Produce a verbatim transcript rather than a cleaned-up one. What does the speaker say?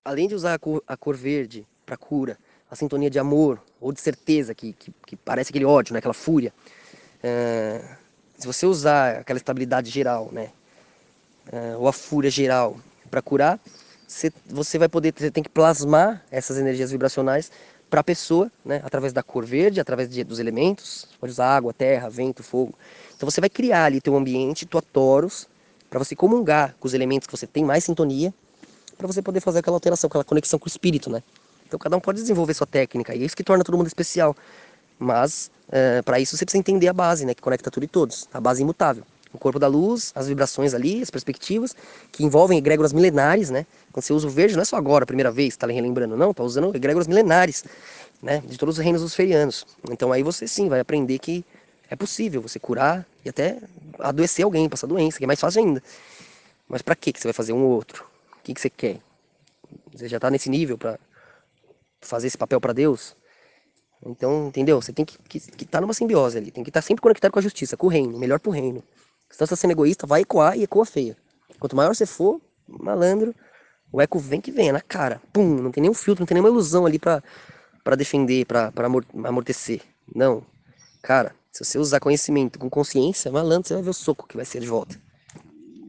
além de usar a cor, a cor verde para cura, a sintonia de amor ou de certeza, que, que, que parece aquele ódio, né? Aquela fúria. É, se você usar aquela estabilidade geral, né? É, ou a fúria geral para curar, você, você vai poder, você tem que plasmar essas energias vibracionais para a pessoa, né? Através da cor verde, através de, dos elementos. Você pode usar água, terra, vento, fogo. Então você vai criar ali teu ambiente, tua toros, para você comungar com os elementos que você tem mais sintonia, para você poder fazer aquela alteração, aquela conexão com o espírito, né? Então cada um pode desenvolver sua técnica, e é isso que torna todo mundo especial. Mas é, para isso você precisa entender a base, né? Que conecta tudo e todos, a base imutável. O corpo da luz, as vibrações ali, as perspectivas, que envolvem egrégoras milenares, né? Quando você usa o verde, não é só agora, a primeira vez, tá relembrando, não, tá usando egrégoras milenares, né? De todos os reinos dos ferianos. Então aí você sim vai aprender que é possível você curar e até adoecer alguém, passar doença, que é mais fácil ainda. Mas para que você vai fazer um ou outro? O que, que você quer? Você já está nesse nível para fazer esse papel para Deus? Então, entendeu? Você tem que estar que, que tá numa simbiose ali. Tem que estar sempre conectado com a justiça, com o reino, melhor pro reino. Se você está sendo egoísta, vai ecoar e ecoa feia. Quanto maior você for, malandro, o eco vem que vem, é na cara. Pum, não tem nenhum filtro, não tem nenhuma ilusão ali pra, pra defender, pra, pra amortecer. Não. Cara, se você usar conhecimento com consciência, malandro, você vai ver o soco que vai ser de volta.